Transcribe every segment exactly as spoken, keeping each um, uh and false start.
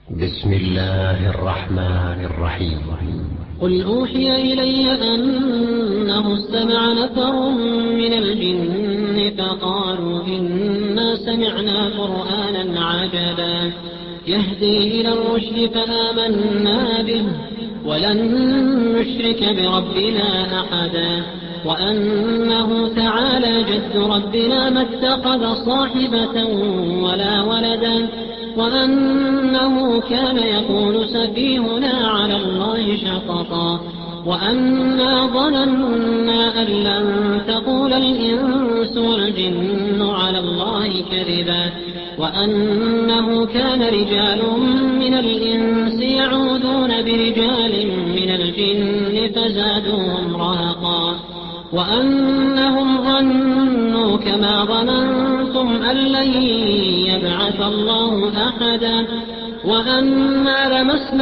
بسم الله الرحمن الرحيم. قل أوحي إلي أنه استمع نفر من الجن فقالوا إنا سمعنا قرآنا عجبا يهدي إلى الرشد فآمنا به ولن نشرك بربنا أحدا وأنه تعالى جد ربنا ما اتخذ صاحبة ولا ولدا وأنه كان يقول سفيهنا على الله شططا وأنا ظننا أن لن تقول الإنس والجن على الله كذبا وأنه كان رجال من الإنس يعوذون برجال من الجن فزادوهم رهقا وأنهم ظنوا كما ظننتم أن لن يبعث الله أحدا وأنا لمسنا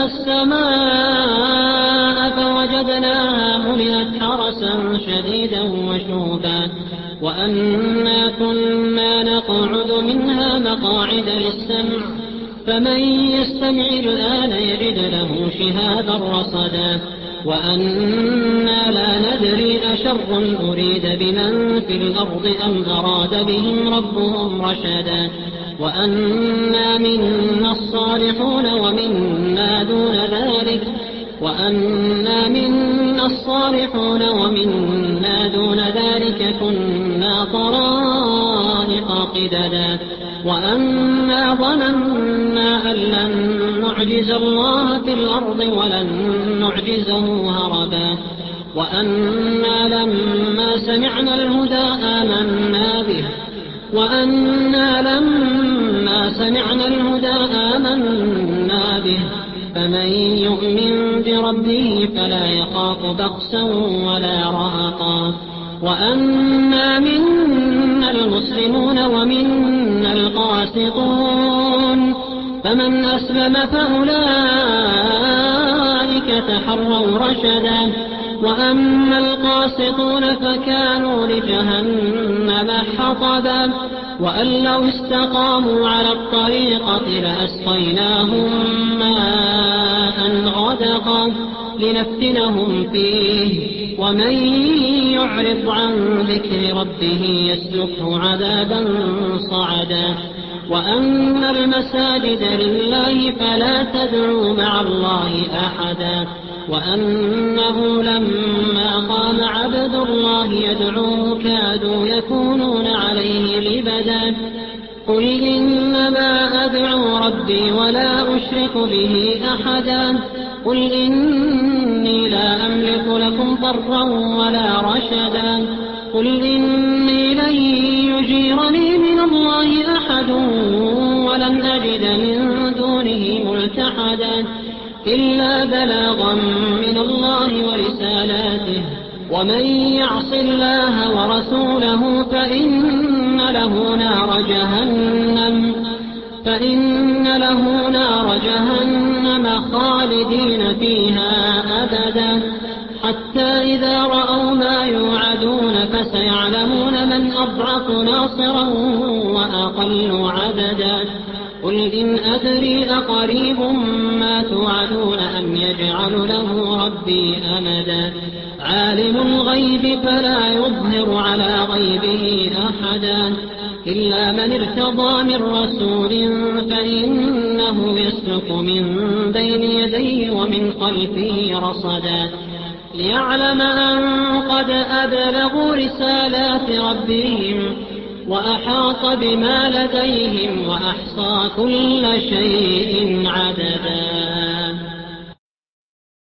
السماء فوجدناها ملئت حرسا شديدا وشوبا وأنا كنا نقعد منها مقاعد للسمع فمن يستمع الآن يجد له شهابا رصدا وأنا لا ندري أشر أريد بمن في الأرض أم أراد بهم ربهم رشدا وأنا منا الصالحون ومنا دون ذلك وأنا منا الصالحون ومنا دون ذلك كنا طرائق قددا وأنا ظننا أن لن نعجز الله في الأرض ولن نعجزه هربا وأنا لما سمعنا الهدى آمنا به وأنا لما سمعنا الهدى آمنا به فمن يؤمن بربه فلا يخاف بخسا ولا رهقا وأنا منا المسلمون ومنا القاسطون فمن أسلم فأولئك تحروا رشدا وأما القاسطون فكانوا لجهنم حطبا وأن لو استقاموا على الطريقة لأسقيناهم ماء غدقا لنفتنهم فيه ومن يعرض عن ذكر ربه يسلكه عذابا صعدا وأن المساجد لله فلا تدعوا مع الله أحدا وأنه لما قام عبد الله يدعوه كادوا يكونون عليه لبدا قل إنما أدعو ربي ولا أشرك به أحدا قل إني لا أملك لكم ضرا ولا رشدا قل إني لن يجيرني من الله أحد ولن أجد من دونه ملتحدا إلا بلاغا من الله ورسالاته ومن يعص الله ورسوله فإن له نار جهنم فإن له نار جهنم خالدين فيها أبدا حتى إذا رأوا ما يوعدون فسيعلمون من أضعف ناصرا وأقل عددا قل إن أدري أقريب ما توعدون أم يجعل له ربي أمدا عالم الغيب فلا يظهر على غيبه أحدا إلا من ارتضى من رسول فإنه يسلك من بين يديه ومن خلفه رصدا ليعلم أن قد أبلغوا رسالات ربهم وأحاط بما لديهم وأحصى كل شيء عددا.